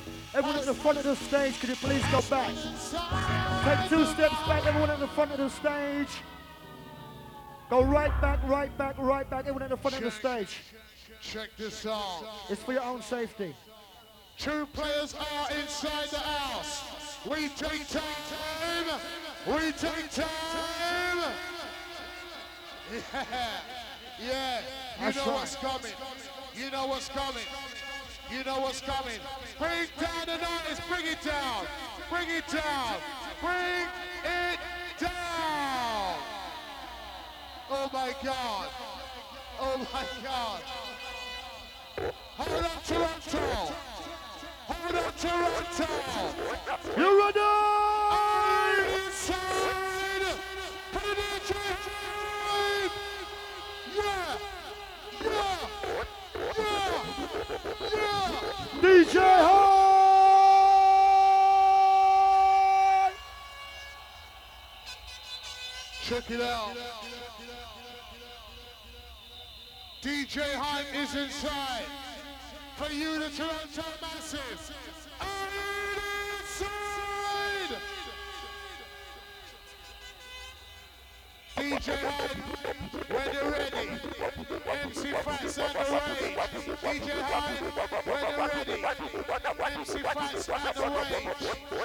Everyone at the front of the stage, could you please go back? Take 2 steps back, everyone at the front of the stage. Go right back, right back, right back, everyone at the front of the stage. Check this out. It's for your own safety. 2 players are inside the house. We take time. We take time. Yeah. You know what's coming. You know what's coming. You know what's coming. Bring down the noise. Bring it down. Bring it down. Bring it down. Oh my God. Oh my God. Hold on, Toronto. Hold on, Toronto. You ready? Inside. Put it in. Yeah. Yeah. Yeah. Yeah. DJ High! Check it out. DJ Hype is inside. For you, the Toronto Massive. Are you inside? DJ Hype, when you're ready. MC Fats and the Rage. DJ Hype, when you're ready. MC Fats and the Rage.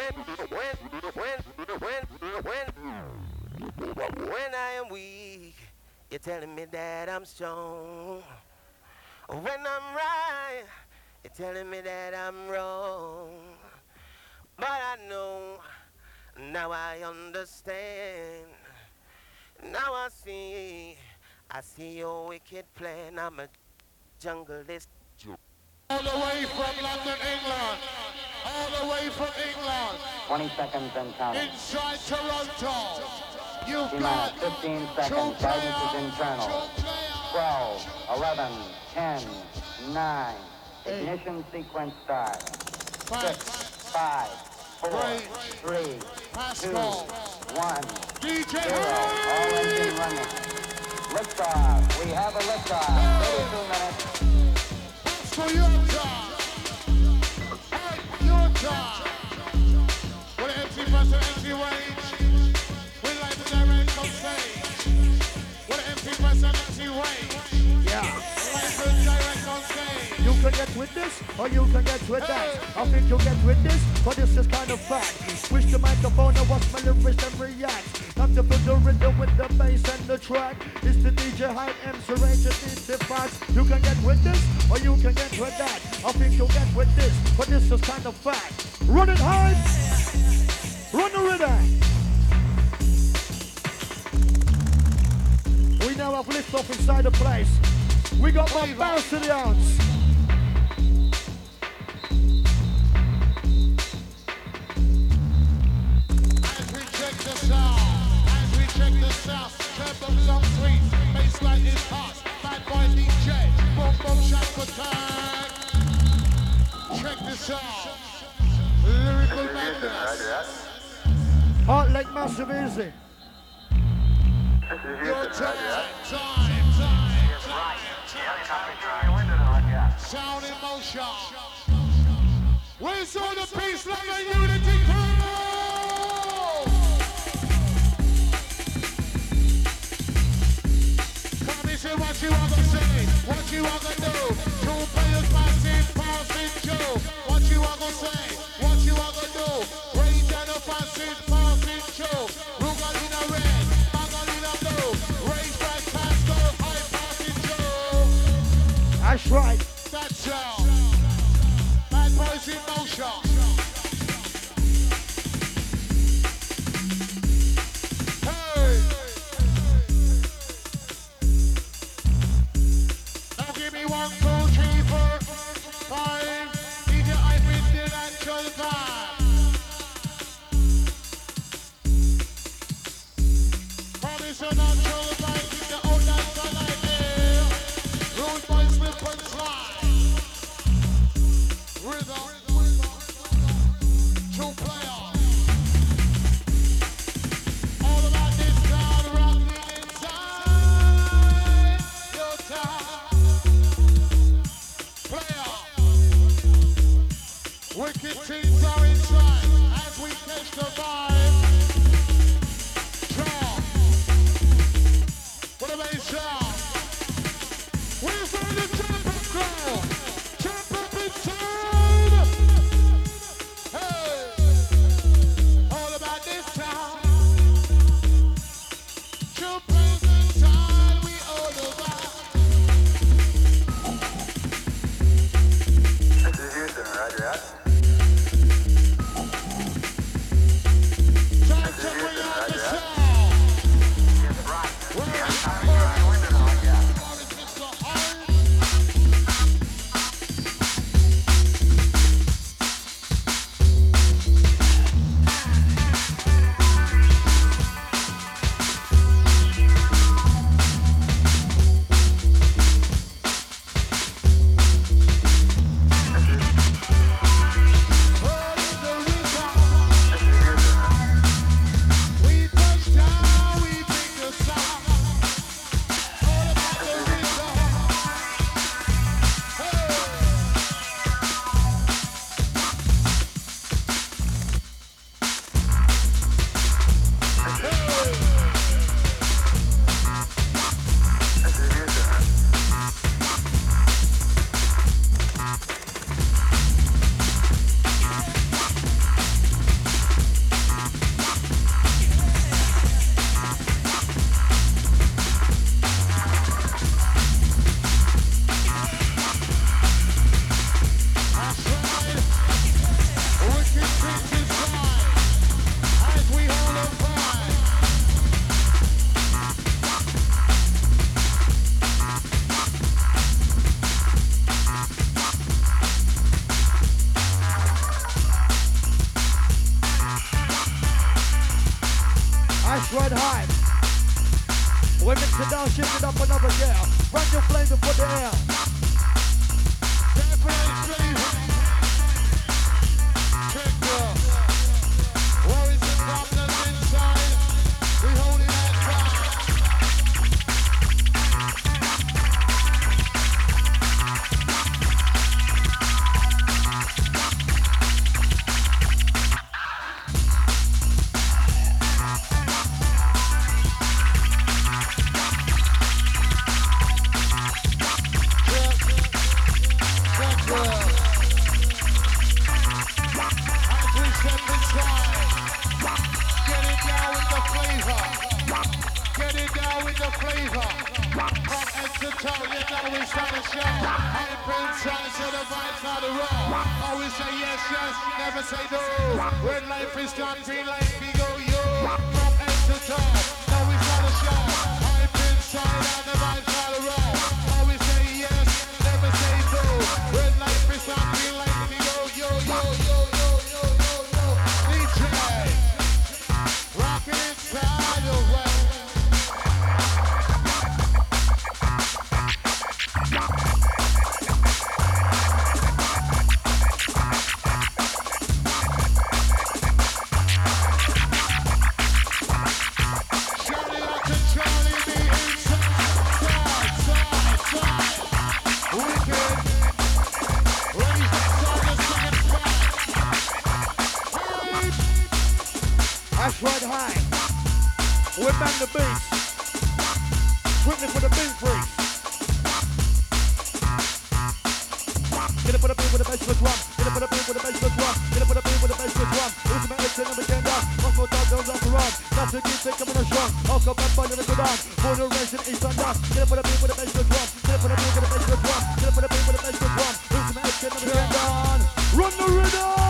When I am weak, you're telling me that I'm strong. When I'm right, you're telling me that I'm wrong. But I know, now I understand. Now I see your wicked plan. I'm a junglist. All the way from London, England. All the way from England. 20 seconds and counting. Inside Toronto. You've T-minus got 15 seconds. Guidance is internal. 12, 11, 10, 9. Ignition sequence start. 6, 5, 4, 3, 2, 1. DJ 0. All engine running. Liftoff. We have a liftoff. 32 minutes. That's for your time. Hey, your time. With an empty bus and empty range. We like the direct on stage. With an empty bus and empty range. Yeah. Like the direct on stage. You can get with this, or you can get with that. I think you'll get with this, but this is kind of fact. Switch the microphone and watch my lyrics and react. Time to put the rhythm with the bass and the track. It's the DJ Hype, MC Rage, and DJ Fats. You can get with this, or you can get with that. I think you'll get with this, but this is kind of fact. Run it high, run the rhythm. We now have lift off inside the place. We got one bounce to the ounce. As we check the sound, turbo song sweet, bassline is hot, bad boy DJ, boom boom shaka time. Check this out, Lyrical Madness. Heart Lake Massive Easy. Your time. Sound in motion. Where's all the peace, love and unity crew? Come and say what you want to say, what you want to do. 2 players passing Joe. What you want to say, what you want to do. Rain down the passing Joe. Rugal in a red, Magal in a blue. Rain back past go, high passing Joe. That's right. That's all. Bad boys in motion. Hey. Now give me 1, 2, 3, 4, 5. DJ I've been the natural time. Promise a natural time. Keep the old dance alive there. Rude boys slip and slide. Rhythm. Wicked things are inside as we catch the vibe. Drop. What a bass sound. Where's the jump up crowd? Jump up inside. Hey. All about this town. Jump up inside. We all about. This is Houston, roger that. Time to bring out the sound. Red high. We mix it down, shift it up another gear. Run your flame before the air. Check up. Where is the problems inside? We hold it at tight. Never say no. When life is done, green light, we go yo. From end to top, now we start a show. Hype inside and the vibes all around. Always say yes, never say no. When life is done, green light, we go yo, yo, yo, yo, yo, yo, yo. DJ, rock it inside your way. Right high. We bang the beat. Quickly for the beat freak. Get up on the beat with the bass for the drum. Get up on the beat with the bass for the drum. Get up on the beat with the bass for the drum. Who's the man that's in the agenda? One more time, don't have to run. That's a good thing coming on strong. I'll come back by the go down. Born and raised in East London. Get up on the beat with the bass for the drum. Get up on the beat with the bass for the drum. Get up on the beat with the bass for the drum. Who's the man that's in the agenda? Run the rhythm!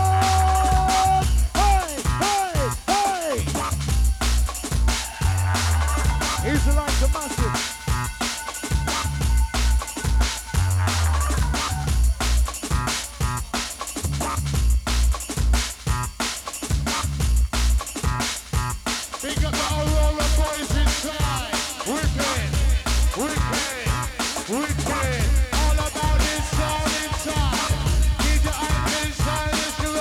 Here's the line to massive. Big up the Aurora boys inside. Wicked. All about this sound inside. Keep your eyes inside.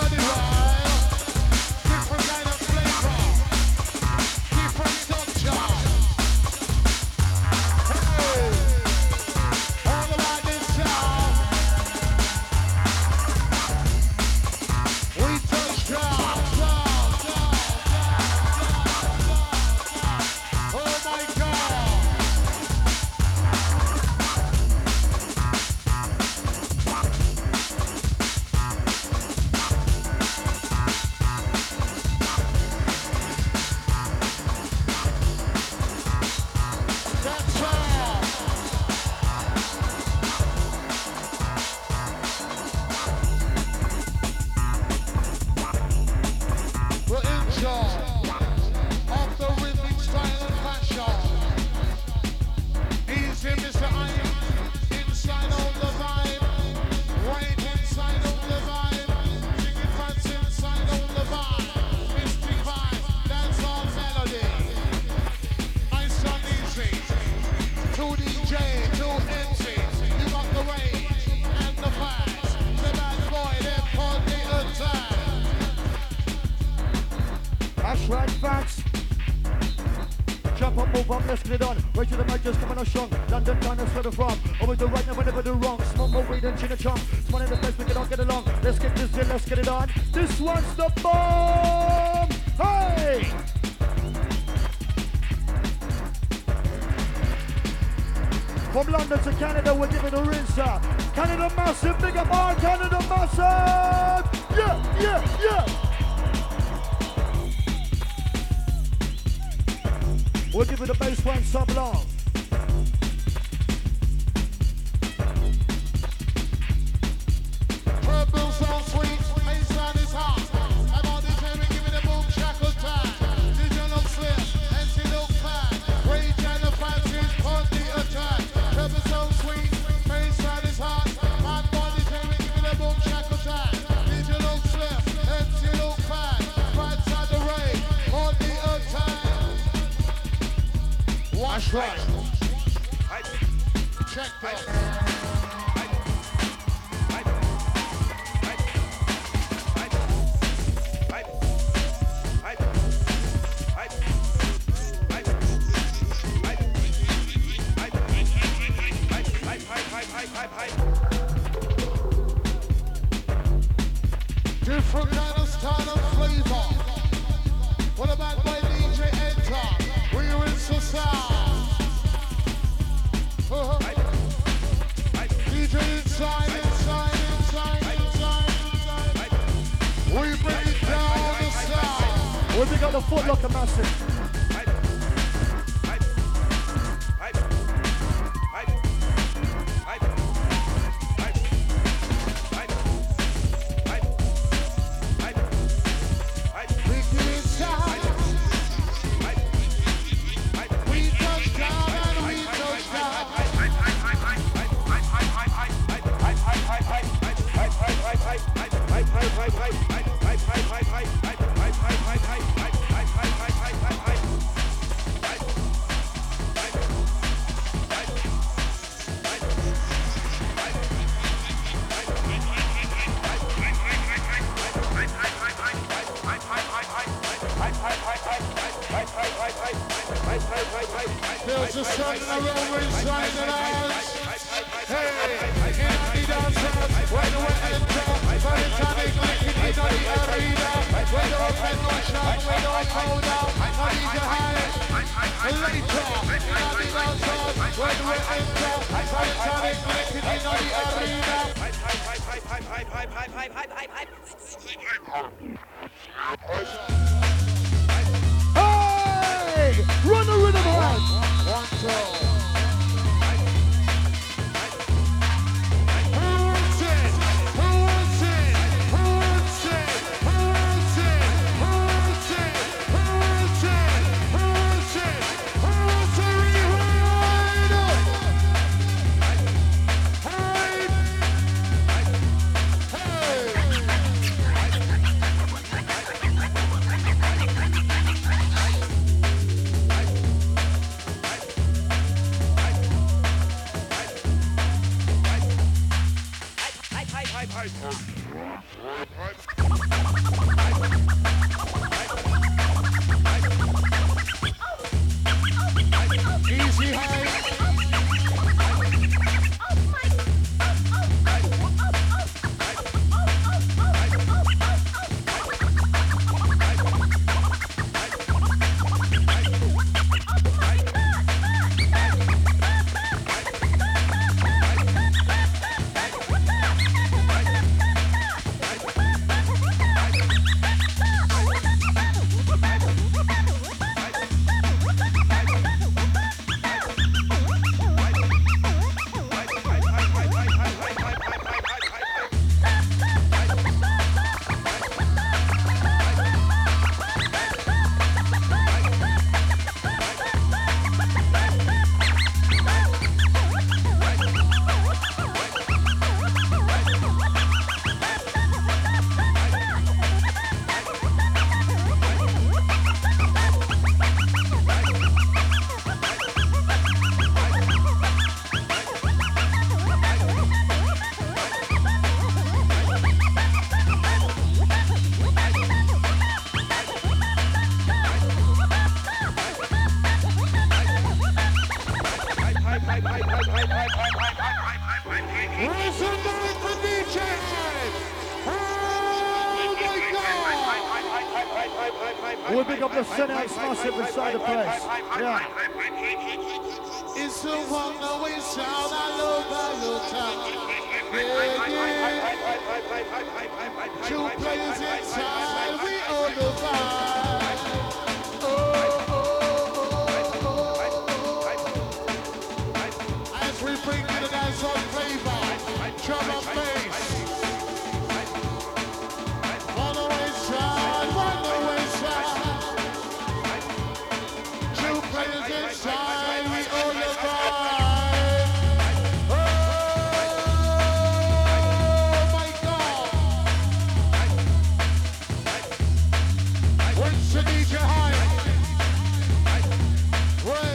That's right, facts. Jump up, move up, let's get it on. Right to the mic, just coming on strong. London town, that's where they're from. Always the right, never do wrong. Smoke more weed and chin a chunk. It's one of the best, we can all get along. Let's get this in, let's get it on. This one's the bomb! Hey! From London to Canada, we're giving a rinse. Canada massive, big up our Canada massive! Yeah, yeah, yeah! We'll give it a bass one sub long. Purple so sweet, baseline is hot. I'm on the train, we give it a boom shackle time. Digital slip, and she look fine. Rage and the fancies on the attack. Purple so sweet, baseline is hot. I'm on the train, we give it a boom shackle time. Digital slip, and she look fine. Right side the rain, on the attack. Watch right. Check that. Different kind of style of flavor. What about my DJ enter? We're in society. DJ inside. We bring it down the sound. We got the Foot Locker massive. There's a sun in the room inside the house. Hey, in the dancers, when we enter, Fantastic making it on the arena. We don't get no shot, we don't hold down. I need your hand. Later, in the dancers, when we enter, Fantastic making it on the arena. Hey! Run the rhythm around! 1, 2. We'll pick up the Senex massive inside the place. Yeah. It's a one away sound, I love your town. Yeah. Two players inside, we on the vibe. As we bring you the dance on flavor, drum and bass. One away sound, one away sound. Two players inside, we on the vibe. Oh my God! Where's the DJ high? Wait.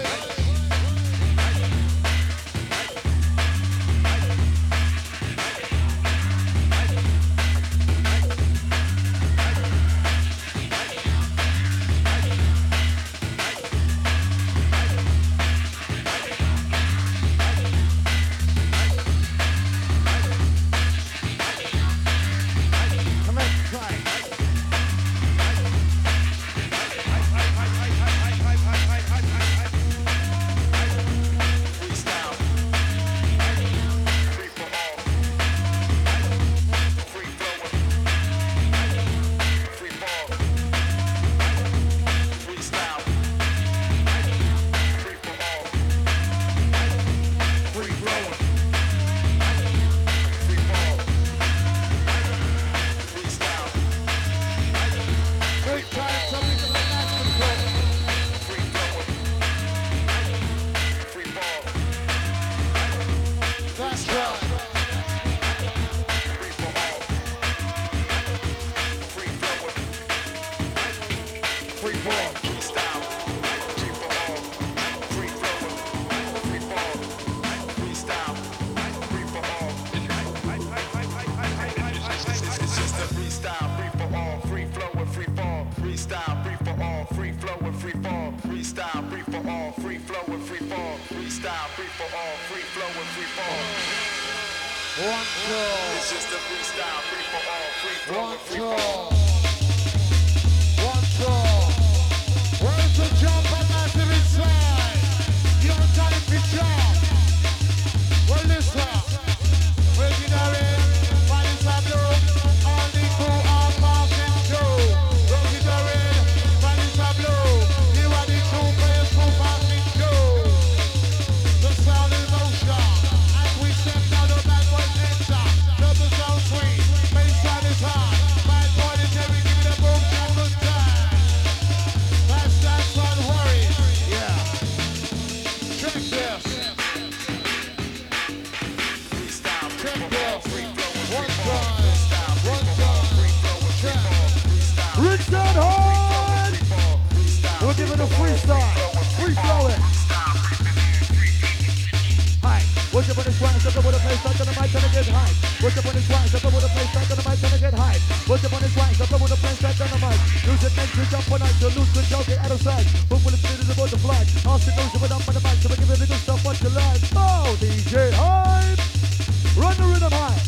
It's just a freestyle, free for all, free flow, free fall. One draw. Where's the jump and massive inside? Your time to jump. Well, listen. Legendary, Paris Pablo, all the crew are passing through. Legendary, Paris Pablo, you are the two players who passing through. The sound is motion, and we step down the bad boys enter. Double sound sweet, baseline is high. Bad boy is heavy, give it a boom, down the time. Fast dance on worry. Yeah. Check this. Check this. One time. Check. Richard Hart! We'll give it a freestyle. Free flowing. Hi. What's up on this one? Step up with a place, start on the mic, trying to get high. What's up on this one? Step up with a place, start on the mic, trying to get high. What's up on this one? Step up with a place, start on the mic. Lose it, makes you jump on night, you lose control, get out of sight. Boom, when the spirit is about to fly. Austin knows you put up on the mic, so we give it the good stuff, what you like. Oh, DJ Hype! Run the rhythm high.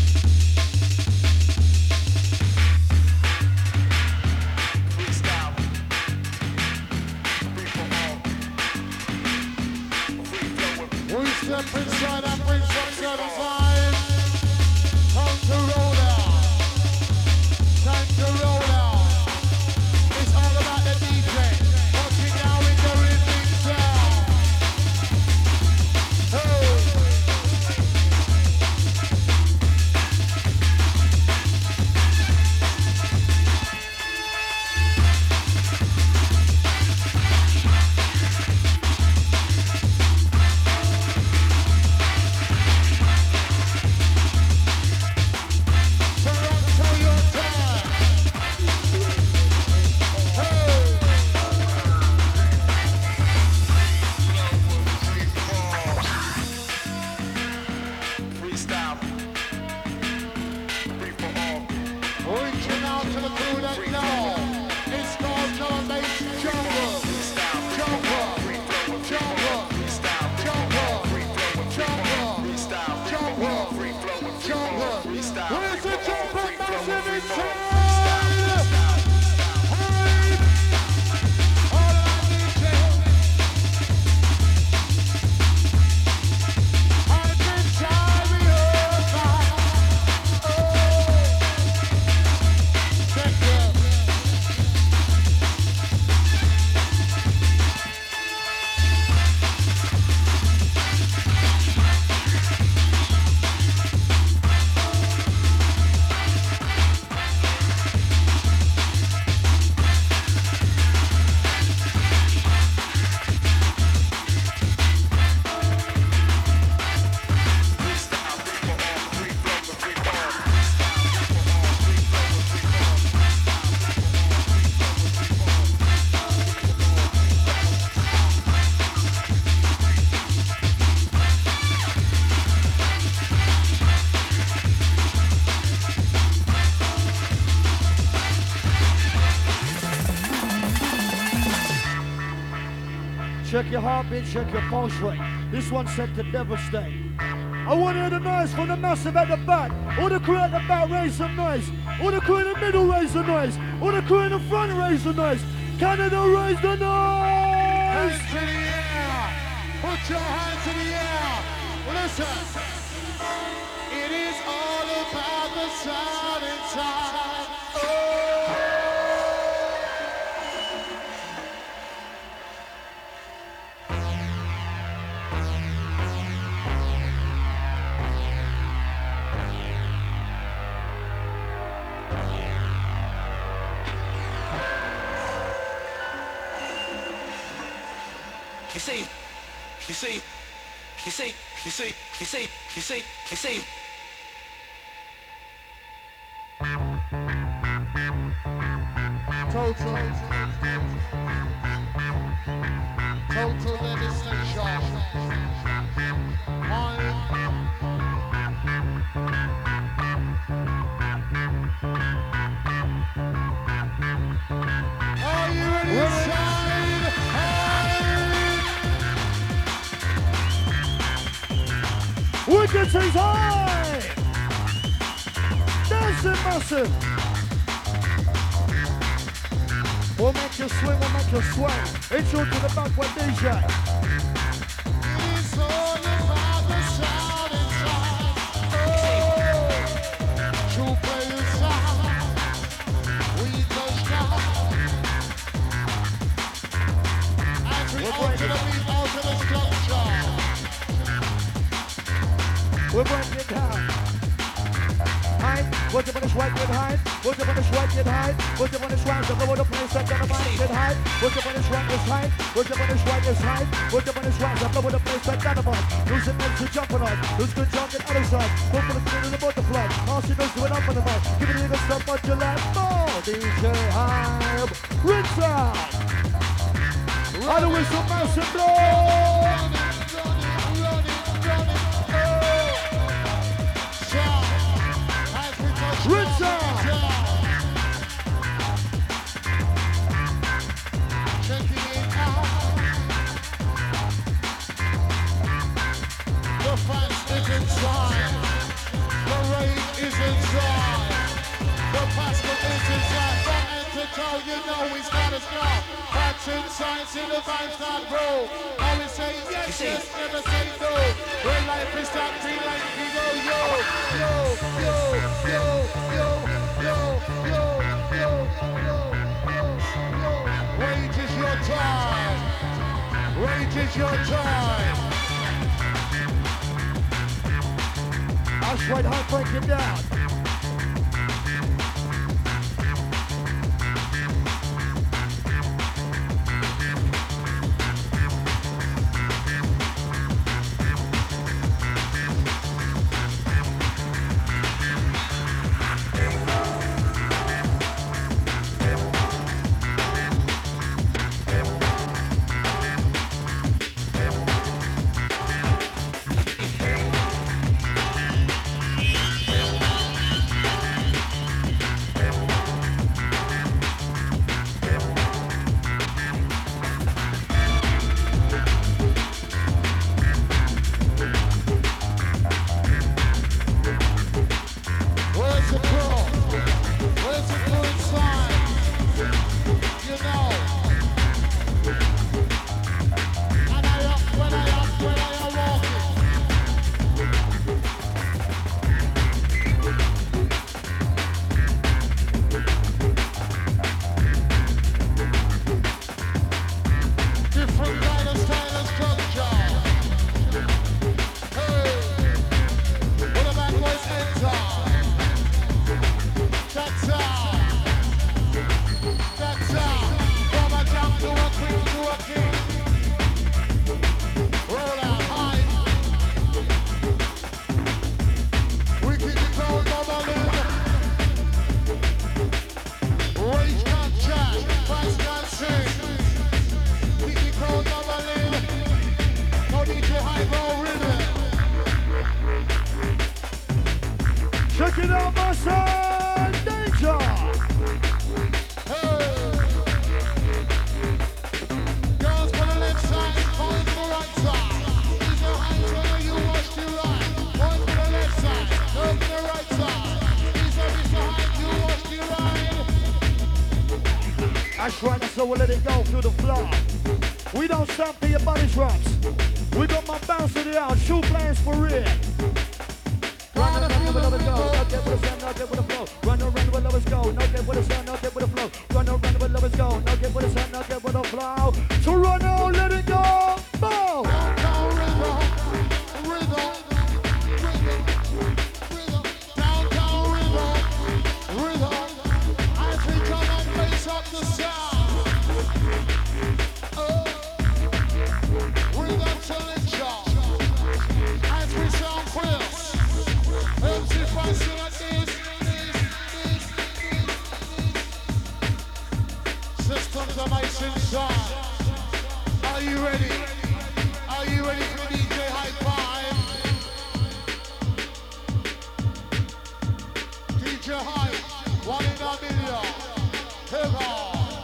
We step inside and bring some sort of vibe. Time to roll out. Time to roll out. It's all about the DJ. Watching now in the rhythm sound. Hey. Check your heartbeat, check your pulse rate. This one's set to devastate. I want to hear the noise from the massive at the back. All the crew at the back, raise some noise. All the crew in the middle, raise the noise. All the crew in the front, raise the noise. Canada, raise the noise! Hands to the air! Put your hands in the air! Listen! It is all about the sound inside. Oh! You see. Total devastation. Are you ready to shine? Wicked says high! Dancing massive! We'll make you swing, we'll make you sway. Intro to the back with DJ. It's all about the sound inside. Oh, true play sound. We touch down. As we alter the beat, alter the structure. We're breaking it down. Hide, what's up on the swipe, get hide. What's up on the swipe, get hide. What's up on the swipe, the blow of the place, set down the mind, get hide. What's up on the swipe, is hide. What's up on the swipe, is hide. What's up on the swipe, the blow of the place, set down the mind. Losing legs to jumping on. Lose good jump at other side. Go for the spin in the butterfly. All she knows to it up on the mic. Give it a little stuff on your lap. Oh, DJ Hype. Rinse out. How do we some massive blow? Rinse The fans is inside. The rage is inside. The pastor is inside. From head to toe, you know he's got a scar. That's inside, see the vibes start grow. Always say yes, yes, never say no. When life is that green light, we go yo, yo, yo, yo, yo, yo, yo, yo, yo, yo, yo. Rage is your time. Rage is your time. That's right, hard break it down. Girls, put a left side. That's right, so we'll let it go through the floor. We don't stop till your body drops. We got my bounce to the out, shoe plans for real. Run around with the go, no get with the sun, no get with the flow. Run around with lovers go, no get with the sun, no get with the flow. Run around with lovers go, no get with the sun, no get with the flow. So run on, let it go, boom! Downtown rhythm, rhythm, rhythm, downtown rhythm, rhythm. As we come and raise up the sound. Rhythm selection. As we sound clear. MC Fasil at this. Systems amazing sound. Are you ready? Are you ready for DJ High Five? DJ High, 1 in a million. Hip hop.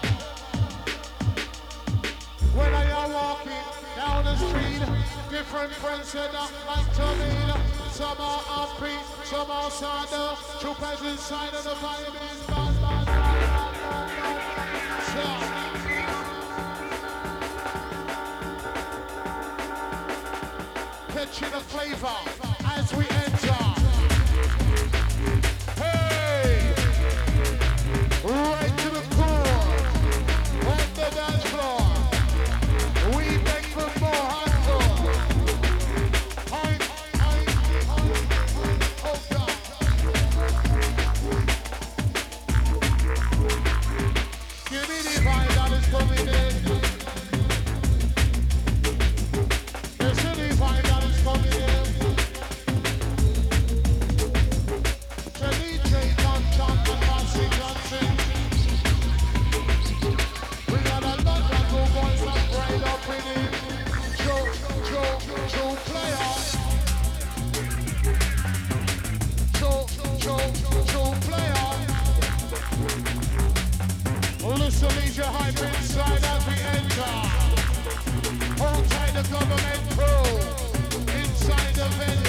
When I am walking down the street, different friends said that like to me. Some are upbeat, some are sadder. Two pairs inside of the vibe is bad, bad, bad, catching the flavor as we enter. Hey! Right to the core, on the dance floor. We beg for more hardcore. Oh God. Give me the vibe that is coming in. There's any vibe that is coming in. The DJ don't and dancing. We got a lot of good boys that braid up in it. Joe player. Joe player. Listen, lead your hype inside as we enter. Hold tight the government crew inside the venue.